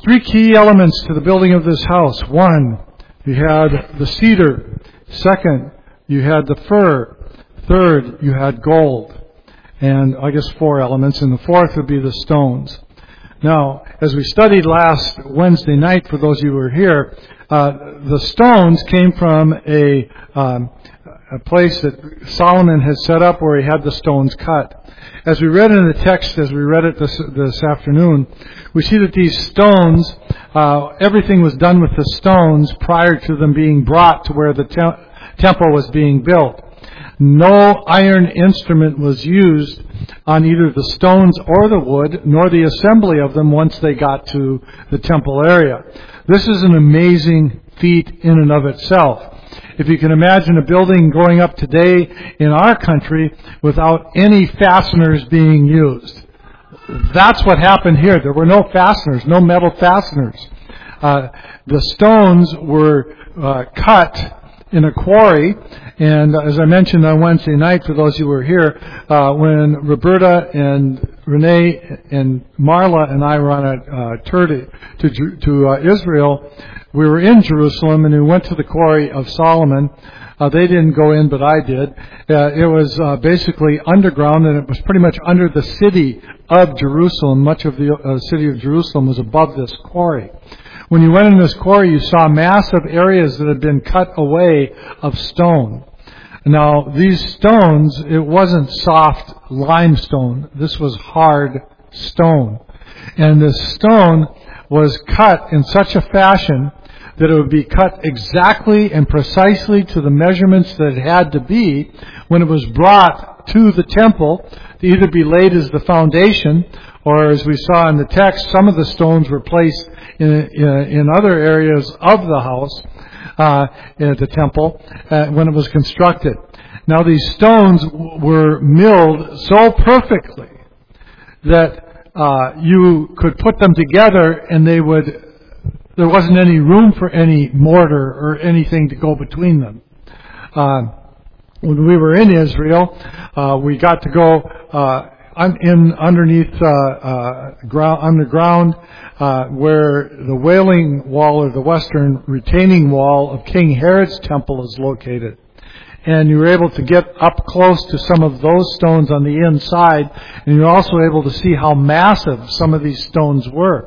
Three key elements to the building of this house. One, you had the cedar. Second, you had the fir. Third, you had gold. And I guess 4 elements. And the fourth would be the stones. Now, as we studied last Wednesday night, for those of you who were here, the stones came from a place that Solomon had set up where he had the stones cut. As we read in the text, as we read it this afternoon, we see that these stones, everything was done with the stones prior to them being brought to where the temple was being built. No iron instrument was used on either the stones or the wood, nor the assembly of them once they got to the temple area. This is an amazing feat in and of itself. If you can imagine a building going up today in our country without any fasteners being used. That's what happened here. There were no fasteners, no metal fasteners. The stones were cut in a quarry, and as I mentioned on Wednesday night, for those who were here, when Roberta and Renee and Marla and I were on a tour to Israel, we were in Jerusalem, and we went to the quarry of Solomon. They didn't go in, but I did. It was basically underground, and it was pretty much under the city of Jerusalem. Much of the city of Jerusalem was above this quarry. When you went in this quarry, you saw massive areas that had been cut away of stone. Now, these stones, it wasn't soft limestone. This was hard stone. And this stone was cut in such a fashion that it would be cut exactly and precisely to the measurements that it had to be when it was brought to the temple to either be laid as the foundation, or as we saw in the text, some of the stones were placed in other areas of the house, at the temple, when it was constructed. Now, these stones were milled so perfectly that you could put them together and there wasn't any room for any mortar or anything to go between them. When we were in Israel, we got to go underneath underground, where the Wailing Wall, or the western retaining wall of King Herod's temple, is located. And you were able to get up close to some of those stones on the inside, and you're also able to see how massive some of these stones were.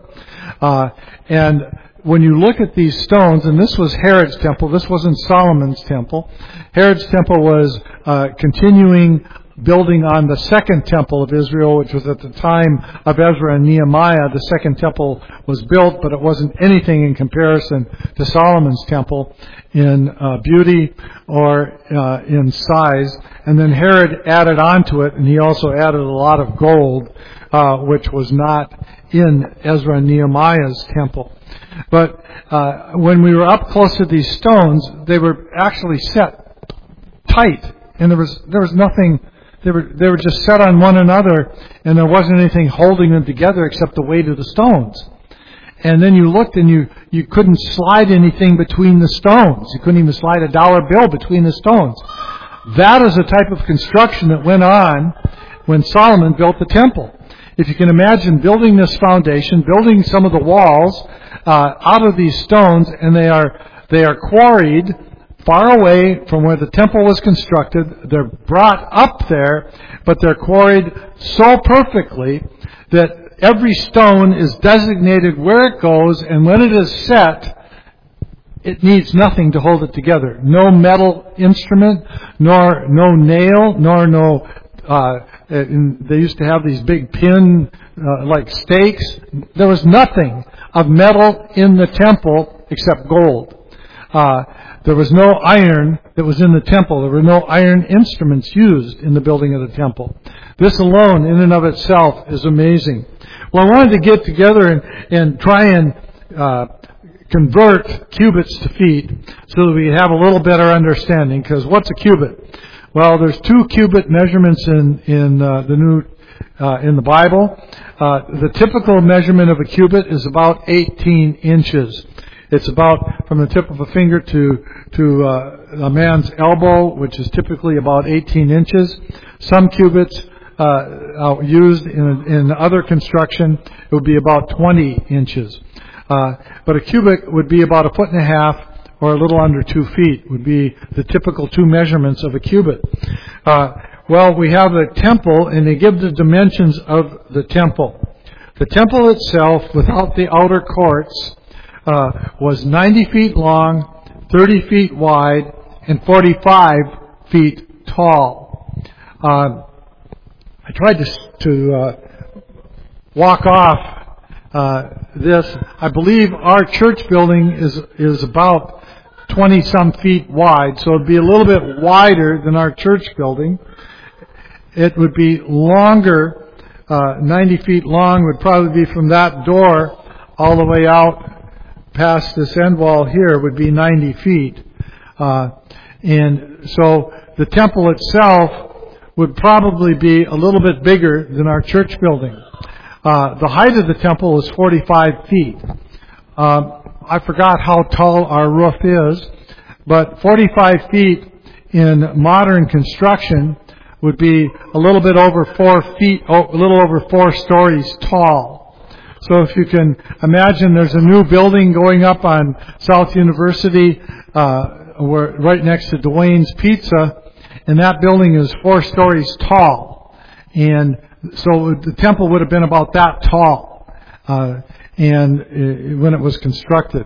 And when you look at these stones, and this was Herod's temple, this wasn't Solomon's temple. Herod's temple was continuing building on the second temple of Israel, which was at the time of Ezra and Nehemiah. The second temple was built, but it wasn't anything in comparison to Solomon's temple in beauty or in size. And then Herod added on to it, and he also added a lot of gold, which was not in Ezra and Nehemiah's temple. But when we were up close to these stones, they were actually set tight, and there was nothing. They were just set on one another, and there wasn't anything holding them together except the weight of the stones. And then you looked, and you couldn't slide anything between the stones. You couldn't even slide a dollar bill between the stones. That is the type of construction that went on when Solomon built the temple. If you can imagine building this foundation, building some of the walls out of these stones, and they are quarried far away from where the temple was constructed. They're brought up there, but they're quarried so perfectly that every stone is designated where it goes, and when it is set, it needs nothing to hold it together. No metal instrument, nor no nail, nor no... they used to have these big pin, like stakes. There was nothing of metal in the temple except gold. There was no iron that was in the temple. There were no iron instruments used in the building of the temple. This alone, in and of itself, is amazing. Well, I wanted to get together and try and convert cubits to feet so that we have a little better understanding. Because what's a cubit? Well, there's 2 cubit measurements in the Bible. The typical measurement of a cubit is about 18 inches. It's about from the tip of a finger to a man's elbow, which is typically about 18 inches. Some cubits used in other construction, it would be about 20 inches. But a cubit would be about 1.5 feet or a little under 2 feet would be the typical two measurements of a cubit. Well, we have the temple, and they give the dimensions of the temple. The temple itself, without the outer courts, was 90 feet long, 30 feet wide, and 45 feet tall. I tried to walk off this. I believe our church building is about 20-some feet wide, so it would be a little bit wider than our church building. It would be longer, 90 feet long, would probably be from that door all the way out past this end wall here would be 90 feet. And so the temple itself would probably be a little bit bigger than our church building. The height of the temple is 45 feet. I forgot how tall our roof is, but 45 feet in modern construction would be a little bit over 4 feet, a little over 4 stories tall. So if you can imagine, there's a new building going up on South University, right next to Dwayne's Pizza, and that building is 4 stories tall. And so the temple would have been about that tall, and when it was constructed.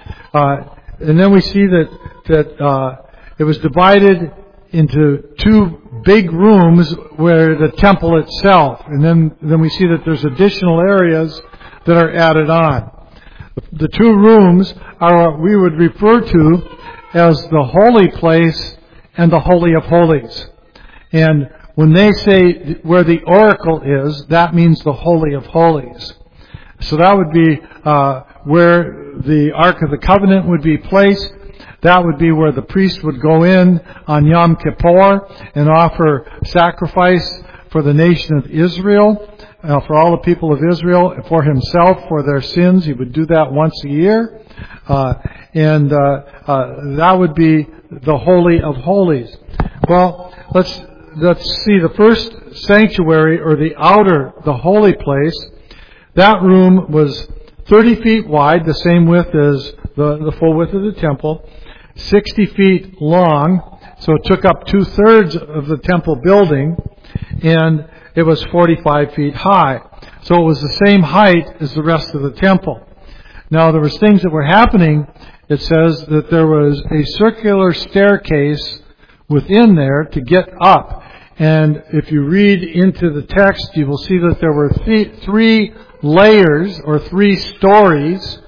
And then we see that it was divided into 2 big rooms where the temple itself, and then we see that there's additional areas that are added on. The 2 rooms are what we would refer to as the holy place and the Holy of Holies. And when they say where the oracle is, that means the Holy of Holies. So that would be where the Ark of the Covenant would be placed. That would be where the priest would go in on Yom Kippur and offer sacrifice for the nation of Israel, for all the people of Israel, for himself, for their sins. He would do that once a year. And that would be the Holy of Holies. Well, let's see the first sanctuary, or the holy place. That room was 30 feet wide, the same width as the full width of the temple, 60 feet long, so it took up 2/3 of the temple building, and it was 45 feet high. So it was the same height as the rest of the temple. Now there was things that were happening. It says that there was a circular staircase within there to get up. And if you read into the text, you will see that there were 3 layers or 3 stories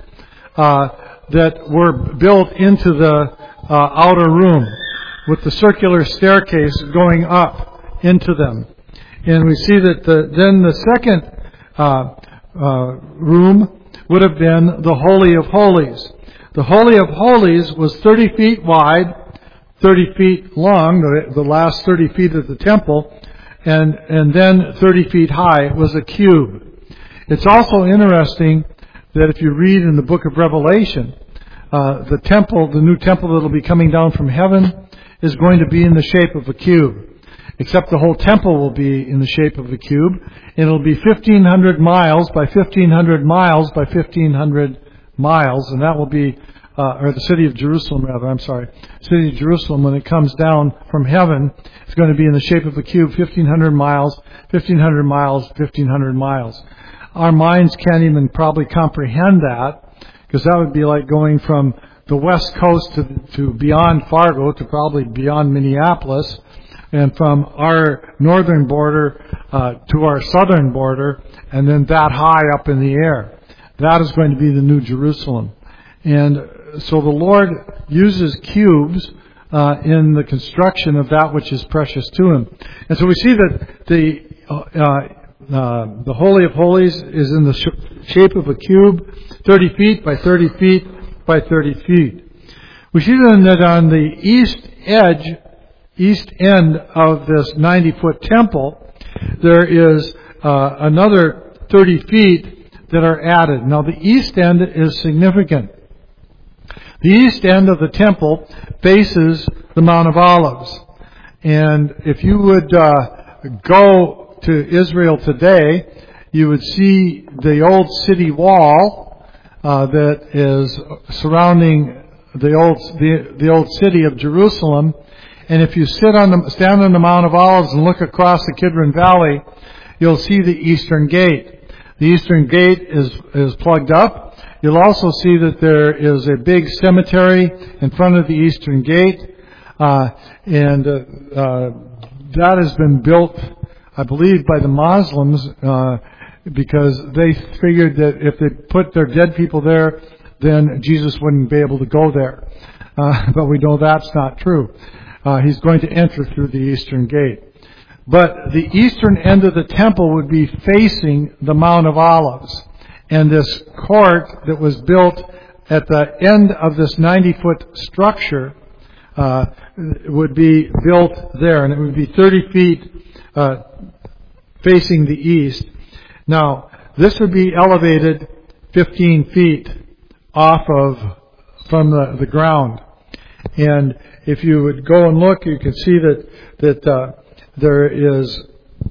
that were built into the outer room, with the circular staircase going up into them. And we see that then the second room would have been the Holy of Holies. The Holy of Holies was 30 feet wide, 30 feet long, the last 30 feet of the temple, and then 30 feet high. It was a cube. It's also interesting that if you read in the book of Revelation, the temple, the new temple that will be coming down from heaven, is going to be in the shape of a cube. Except the whole temple will be in the shape of a cube. And it'll be 1,500 miles by 1,500 miles by 1,500 miles. And that will be, or the city of Jerusalem rather, city of Jerusalem, when it comes down from heaven, is going to be in the shape of a cube, 1,500 miles, 1,500 miles, 1,500 miles. Our minds can't even probably comprehend that, because that would be like going from the west coast to beyond Fargo, to probably beyond Minneapolis, and from our northern border to our southern border, and then that high up in the air. That is going to be the New Jerusalem. And so the Lord uses cubes in the construction of that which is precious to Him. And so we see that the Holy of Holies is in the shape of a cube, 30 feet by 30 feet by 30 feet. We see then that on the east end of this 90-foot temple, there is another 30 feet that are added. Now the east end is significant. The east end of the temple faces the Mount of Olives. And if you would go to Israel today, you would see the old city wall that is surrounding the old city of Jerusalem. And if you stand on the Mount of Olives and look across the Kidron Valley, you'll see the Eastern Gate. The Eastern Gate is plugged up. You'll also see that there is a big cemetery in front of the Eastern Gate, and that has been built, I believe, by the Muslims because they figured that if they put their dead people there, then Jesus wouldn't be able to go there. But we know that's not true. He's going to enter through the Eastern Gate. But the eastern end of the temple would be facing the Mount of Olives. And this court that was built at the end of this 90-foot structure would be built there. And it would be 30 feet facing the east. Now, this would be elevated 15 feet from the ground. And if you would go and look, you can see that there is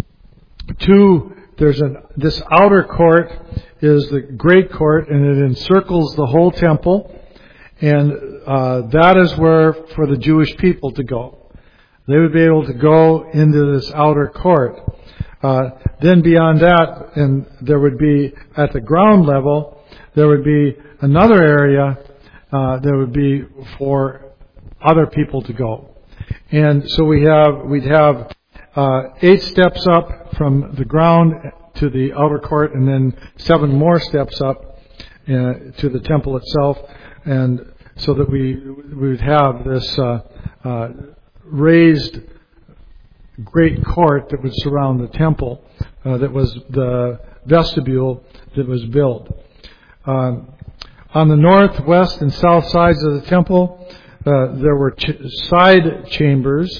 this outer court is the great court, and it encircles the whole temple, and that is where for the Jewish people to go. They would be able to go into this outer court. Then beyond that, and there would be at the ground level, there would be another area that would be for other people to go. And so we'd have 8 steps up from the ground to the outer court, and then 7 more steps up to the temple itself, and so that we would have this raised great court that would surround the temple. That was the vestibule that was built. On the north, west, and south sides of the temple, there were side chambers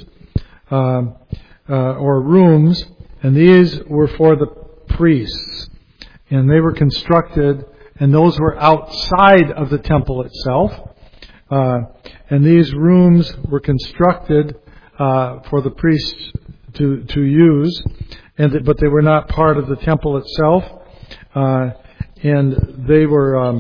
or rooms, and these were for the priests. And they were constructed, and those were outside of the temple itself. And these rooms were constructed for the priests to use, but they were not part of the temple itself. And they were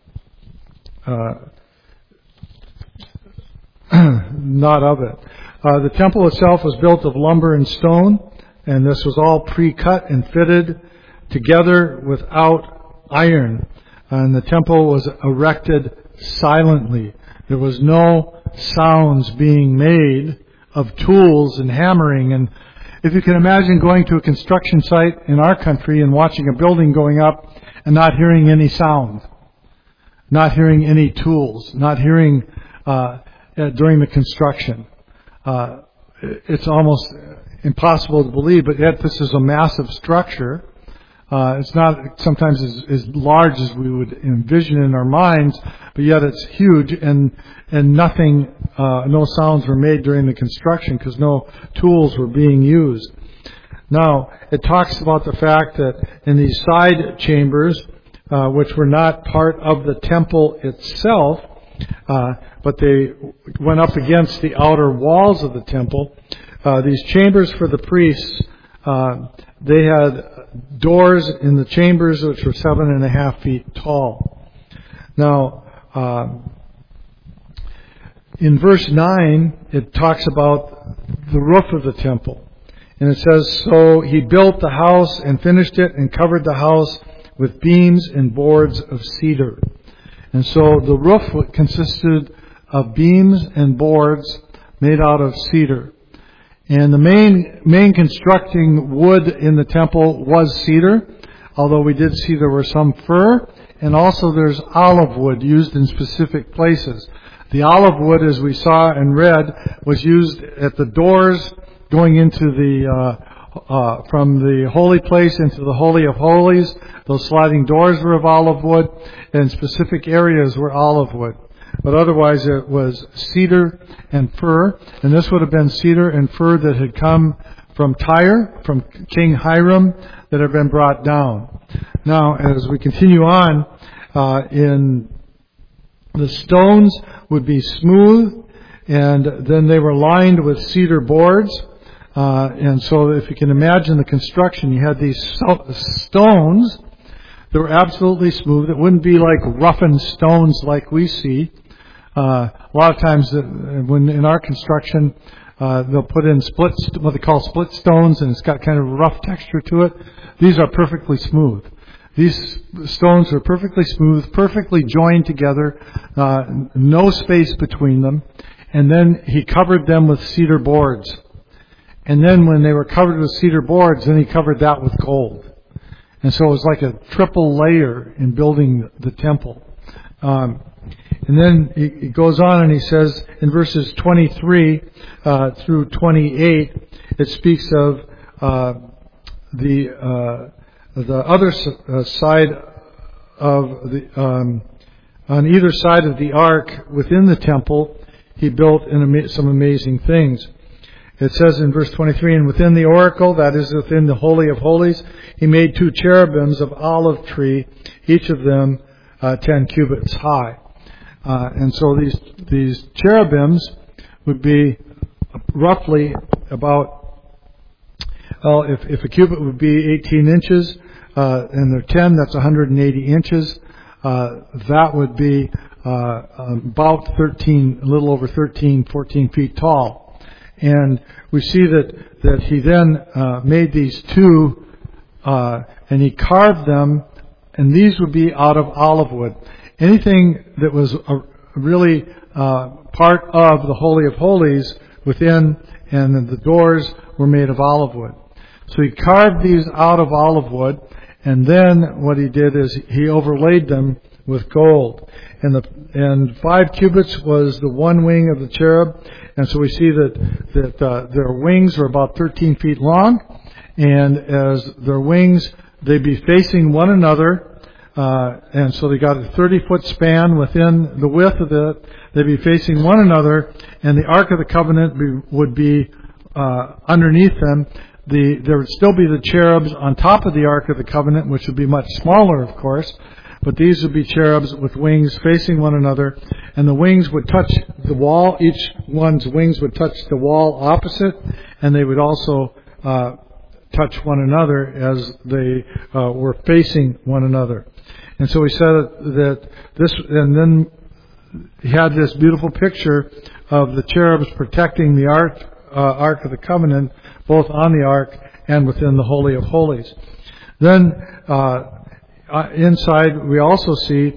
not of it. The temple itself was built of lumber and stone, and this was all pre-cut and fitted together without iron. And the temple was erected silently. There was no sounds being made of tools and hammering. And if you can imagine going to a construction site in our country and watching a building going up and not hearing any sound, not hearing any tools, not hearing during the construction. It's almost impossible to believe, but yet this is a massive structure. It's not sometimes as large as we would envision in our minds, but yet it's huge, and nothing, no sounds were made during the construction because no tools were being used. Now, it talks about the fact that in these side chambers, which were not part of the temple itself, but they went up against the outer walls of the temple. These chambers for the priests, they had doors in the chambers which were 7.5 feet tall. Now, in verse 9, it talks about the roof of the temple. And it says, "So he built the house and finished it and covered the house with beams and boards of cedar." And so the roof consisted of beams and boards made out of cedar. And the main constructing wood in the temple was cedar, although we did see there were some fir, and also there's olive wood used in specific places. The olive wood, as we saw and read, was used at the doors going into from the holy place into the Holy of Holies. Those sliding doors were of olive wood, and specific areas were olive wood. But otherwise it was cedar and fir, and this would have been cedar and fir that had come from Tyre, from King Hiram, that had been brought down. Now, as we continue on, in the stones would be smooth, and then they were lined with cedar boards. And so if you can imagine the construction, you had these stones They were absolutely smooth. It wouldn't be like roughened stones like we see. A lot of times when in our construction, they'll put in what they call split stones, and it's got kind of a rough texture to it. These are perfectly smooth. These stones are perfectly smooth, perfectly joined together, no space between them. And then he covered them with cedar boards. And then when they were covered with cedar boards, then he covered that with gold. And so it was like a triple layer in building the temple. And then he goes on and he says in verses 23 through 28, it speaks of the other side of the on either side of the ark within the temple. He built some amazing things. It says in verse 23, and within the oracle, that is within the Holy of Holies, he made 2 cherubims of olive tree, each of them 10 cubits high. And so these cherubims would be roughly about, well, if a cubit would be 18 inches, and they're 10, that's 180 inches. That would be about 13, a little over 13, 14 feet tall. And we see that he then made these 2, and he carved them, and these would be out of olive wood. Anything that was really part of the Holy of Holies within, and the doors were made of olive wood. So he carved these out of olive wood, and then what he did is he overlaid them with gold. And 5 cubits was the one wing of the cherub, and so we see that their wings are about 13 feet long, and as their wings, they'd be facing one another, and so they got a 30-foot span within the width of it. They'd be facing one another, and the Ark of the Covenant would be underneath them. There would still be the cherubs on top of the Ark of the Covenant, which would be much smaller, of course. But these would be cherubs with wings facing one another, and the wings would touch the wall. Each one's wings would touch the wall opposite, and they would also touch one another as they were facing one another. And so we said that this, and then he had this beautiful picture of the cherubs protecting the Ark of the Covenant, both on the Ark and within the Holy of Holies. Then inside, we also see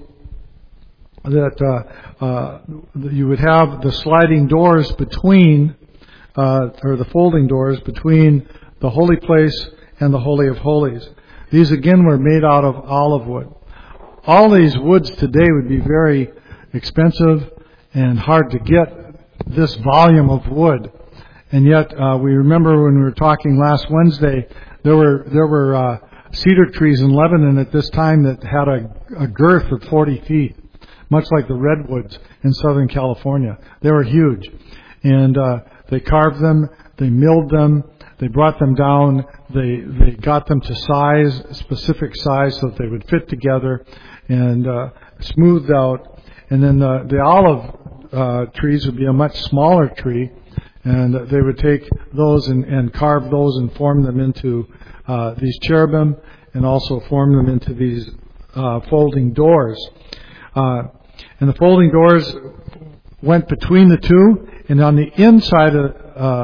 that you would have the sliding doors between, or the folding doors between the holy place and the Holy of Holies. These again were made out of olive wood. All these woods today would be very expensive and hard to get this volume of wood. And yet, we remember when we were talking last Wednesday, there were cedar trees in Lebanon at this time that had a girth of 40 feet, much like the redwoods in Southern California. They were huge. And they carved them, they milled them, they brought them down, they got them to size, specific size, so that they would fit together and smoothed out. And then the olive trees would be a much smaller tree, and they would take those and carve those and form them into these cherubim, and also form them into these folding doors. And the folding doors went between the 2, and on the inside of,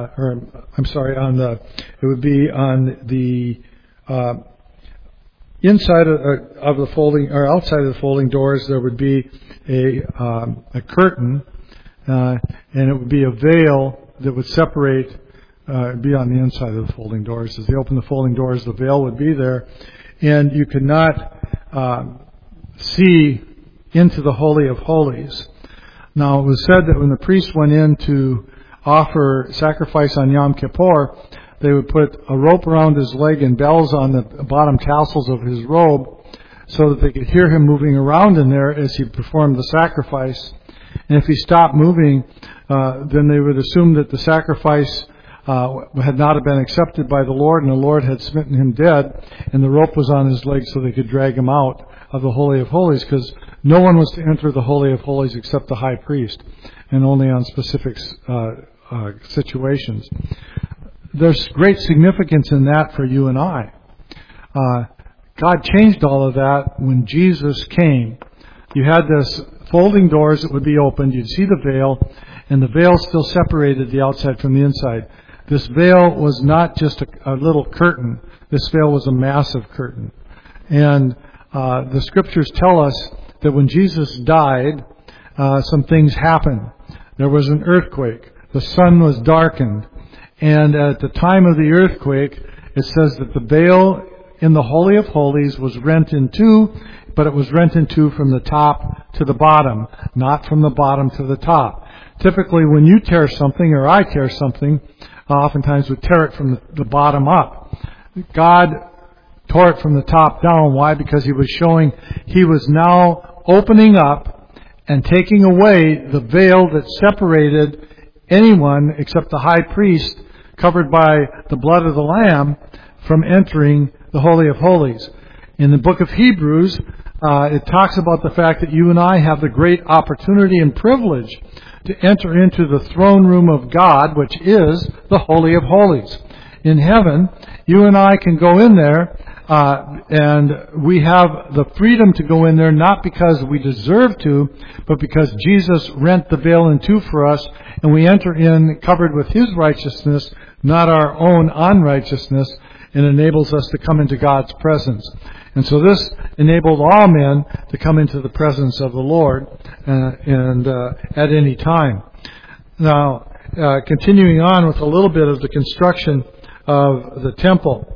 it would be on the inside of the folding, or outside of the folding doors, there would be a curtain, and it would be a veil that would separate, be on the inside of the folding doors. As they open the folding doors, the veil would be there, and you could not see into the Holy of Holies. Now, it was said that when the priest went in to offer sacrifice on Yom Kippur, they would put a rope around his leg and bells on the bottom tassels of his robe so that they could hear him moving around in there as he performed the sacrifice. And if he stopped moving, then they would assume that the sacrifice had not been accepted by the Lord, and the Lord had smitten him dead, and the rope was on his leg so they could drag him out of the Holy of Holies, because no one was to enter the Holy of Holies except the high priest, and only on specific situations. There's great significance in that for you and I. God changed all of that when Jesus came. You had this folding doors that would be opened. You'd see the veil, and the veil still separated the outside from the inside. This veil was not just a little curtain. This veil was a massive curtain. And the scriptures tell us that when Jesus died, some things happened. There was an earthquake. The sun was darkened. And at the time of the earthquake, it says that the veil in the Holy of Holies was rent in two, but it was rent in two from the top to the bottom, not from the bottom to the top. Typically, when you tear something, or I tear something, oftentimes we tear it from the bottom up. God tore it from the top down. Why? Because He was showing He was now opening up and taking away the veil that separated anyone except the high priest, covered by the blood of the Lamb, from entering the Holy of Holies. In the book of Hebrews, it talks about the fact that you and I have the great opportunity and privilege to enter into the throne room of God, which is the Holy of Holies. In heaven, you and I can go in there, and we have the freedom to go in there not because we deserve to, but because Jesus rent the veil in two for us, and we enter in covered with His righteousness, not our own unrighteousness, and enables us to come into God's presence. And so this enabled all men to come into the presence of the Lord at any time. Now, continuing on with a little bit of the construction of the temple.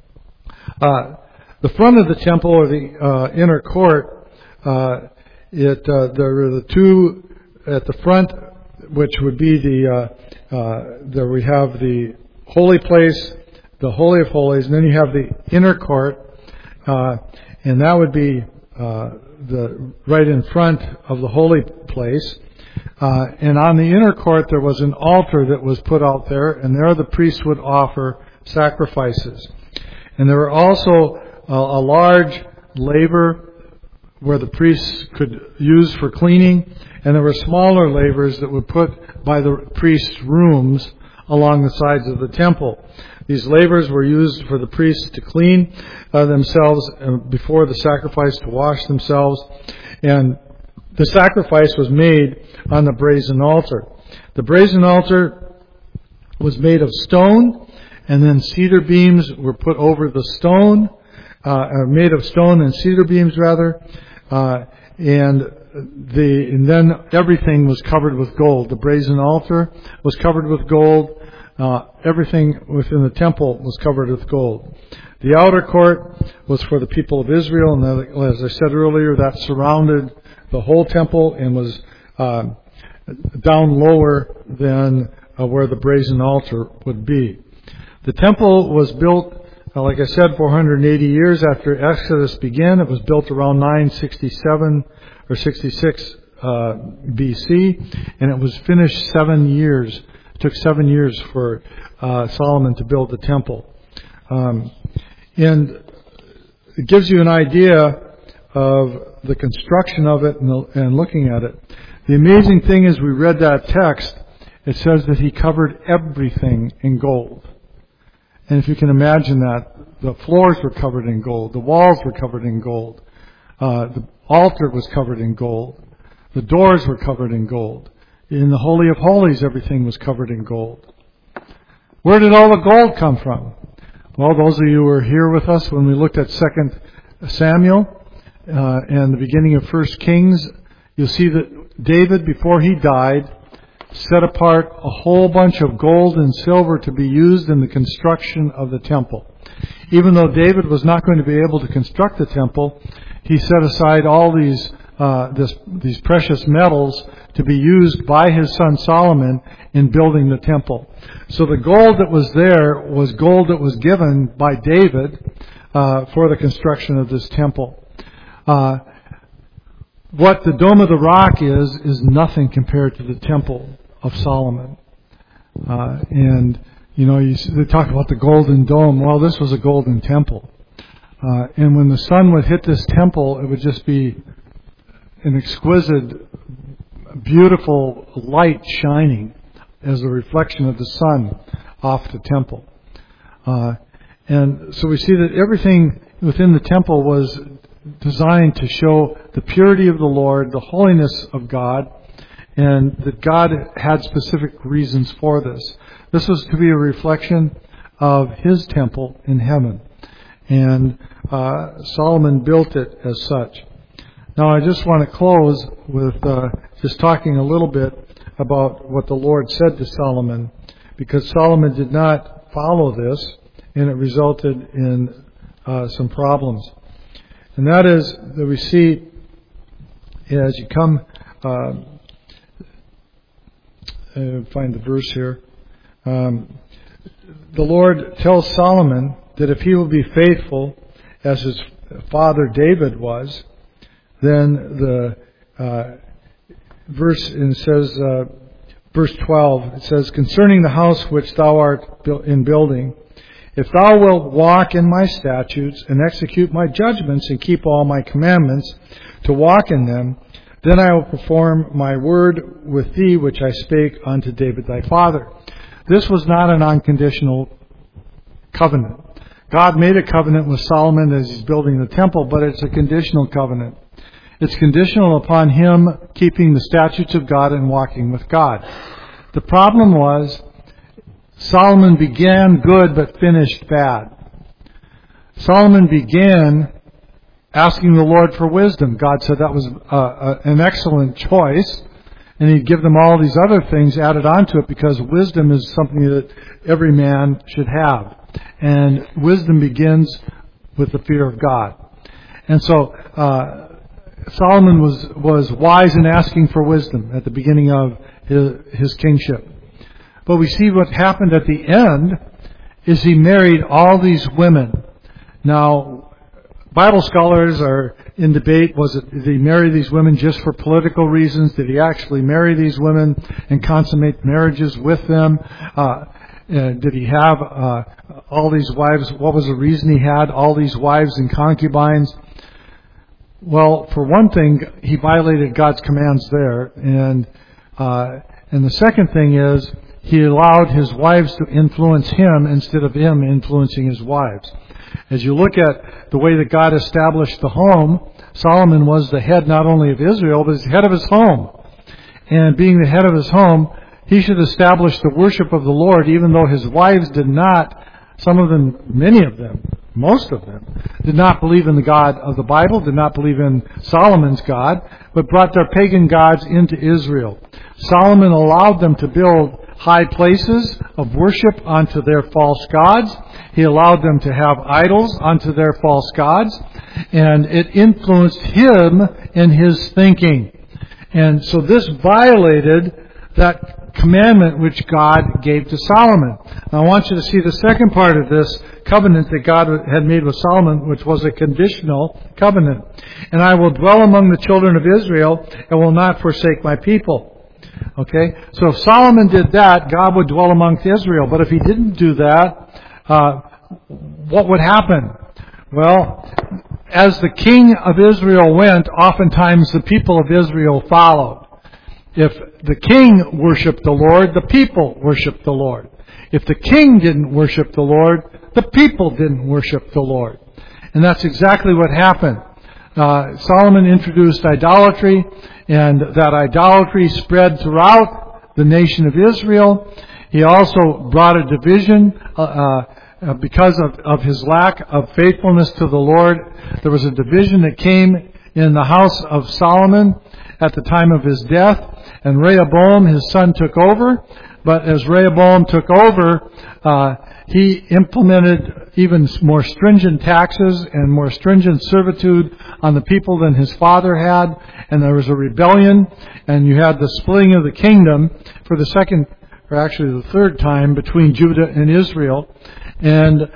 The front of the temple, or the inner court, there are the two at the front, which would be there we have the holy place, the Holy of Holies, and then you have the inner court, and that would be the right in front of the holy place. And on the inner court there was an altar that was put out there, and there the priests would offer sacrifices. And there were also a large laver where the priests could use for cleaning, and there were smaller lavers that were put by the priests' rooms along the sides of the temple. These lavers were used for the priests to clean themselves before the sacrifice, to wash themselves. And the sacrifice was made on the brazen altar. The brazen altar was made of stone, and then cedar beams were put over the stone, made of stone and cedar beams rather, and then everything was covered with gold. The brazen altar was covered with gold. Everything within the temple was covered with gold. The outer court was for the people of Israel, and as I said earlier, that surrounded the whole temple and was down lower than where the brazen altar would be. The temple was built, like I said, 480 years after Exodus began. It was built around 967 or 66 BC, and it was finished 7 years. It took 7 years for Solomon to build the temple. And it gives you an idea of the construction of it and looking at it. The amazing thing is, we read that text, it says that He covered everything in gold. And if you can imagine that, the floors were covered in gold, the walls were covered in gold, the altar was covered in gold, the doors were covered in gold. In the Holy of Holies, everything was covered in gold. Where did all the gold come from? Well, those of you who were here with us when we looked at 2 Samuel and the beginning of 1 Kings, you'll see that David, before he died, set apart a whole bunch of gold and silver to be used in the construction of the temple. Even though David was not going to be able to construct the temple, he set aside all these precious metals to be used by his son Solomon in building the temple. So the gold that was there was gold that was given by David for the construction of this temple. What the Dome of the Rock is nothing compared to the temple of Solomon. They talk about the golden dome. Well, this was a golden temple. And when the sun would hit this temple, it would just be an exquisite, beautiful light shining as a reflection of the sun off the temple. And so we see that everything within the temple was designed to show the purity of the Lord, the holiness of God, and that God had specific reasons for this. This was to be a reflection of His temple in heaven. And Solomon built it as such. Now I just want to close with just talking a little bit about what the Lord said to Solomon, because Solomon did not follow this, and it resulted in some problems. And that is that we see as you come, find the verse here. The Lord tells Solomon that if he will be faithful as his father David was, then the verse and says, verse 12, it says, "Concerning the house which thou art in building, if thou wilt walk in my statutes and execute my judgments and keep all my commandments to walk in them, then I will perform my word with thee which I spake unto David thy father." This was not an unconditional covenant. God made a covenant with Solomon as he's building the temple, but it's a conditional covenant. It's conditional upon him keeping the statutes of God and walking with God. The problem was Solomon began good but finished bad. Solomon began asking the Lord for wisdom. God said that was an excellent choice, and He'd give them all these other things added onto it, because wisdom is something that every man should have. And wisdom begins with the fear of God. And so Solomon was wise in asking for wisdom at the beginning of his kingship. But we see what happened at the end is he married all these women. Now, Bible scholars are in debate. Did he marry these women just for political reasons? Did he actually marry these women and consummate marriages with them? Did he have all these wives? What was the reason he had all these wives and concubines? Well, for one thing, he violated God's commands there. And the second thing is, he allowed his wives to influence him instead of him influencing his wives. As you look at the way that God established the home, Solomon was the head not only of Israel, but the head of his home. And being the head of his home, he should establish the worship of the Lord, even though his wives did not, some of them, many of them, most of them, did not believe in the God of the Bible, did not believe in Solomon's God, but brought their pagan gods into Israel. Solomon allowed them to build high places of worship unto their false gods. He allowed them to have idols unto their false gods, and it influenced him in his thinking. And so this violated that commandment which God gave to Solomon. Now I want you to see the second part of this covenant that God had made with Solomon, which was a conditional covenant. "And I will dwell among the children of Israel and will not forsake my people." Okay? So if Solomon did that, God would dwell amongst Israel. But if he didn't do that, what would happen? Well, as the king of Israel went, oftentimes the people of Israel followed. If the king worshiped the Lord, the people worshiped the Lord. If the king didn't worship the Lord, the people didn't worship the Lord. And that's exactly what happened. Solomon introduced idolatry, and that idolatry spread throughout the nation of Israel. He also brought a division because of his lack of faithfulness to the Lord. There was a division that came in the house of Solomon at the time of his death, and Rehoboam, his son, took over. But as Rehoboam took over, he implemented even more stringent taxes and more stringent servitude on the people than his father had, and there was a rebellion, and you had the splitting of the kingdom for the second, or actually the third time, between Judah and Israel. And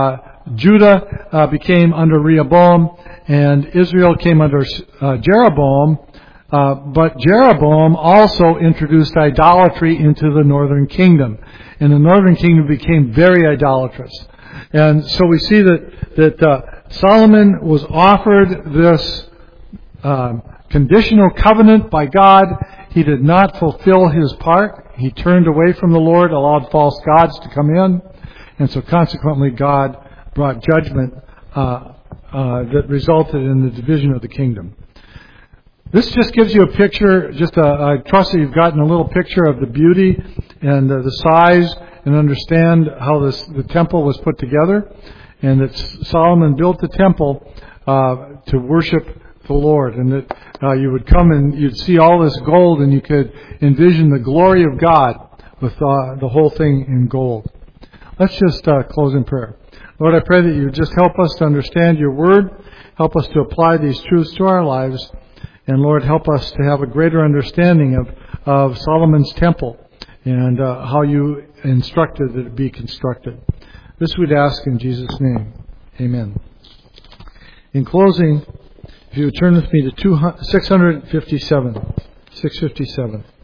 Judah became under Rehoboam, and Israel came under Jeroboam. But Jeroboam also introduced idolatry into the northern kingdom. And the northern kingdom became very idolatrous. And so we see that Solomon was offered this conditional covenant by God. He did not fulfill his part. He turned away from the Lord, allowed false gods to come in. And so consequently God brought judgment that resulted in the division of the kingdom. This just gives you a picture, I trust that you've gotten a little picture of the beauty and the size and understand how the temple was put together, and that Solomon built the temple to worship the Lord, and that you would come and you'd see all this gold and you could envision the glory of God with the whole thing in gold. Let's just close in prayer. Lord, I pray that you just help us to understand your word, help us to apply these truths to our lives, and Lord, help us to have a greater understanding of Solomon's temple and how you instructed that it be constructed. This we'd ask in Jesus' name. Amen. In closing, if you would turn with me to 657.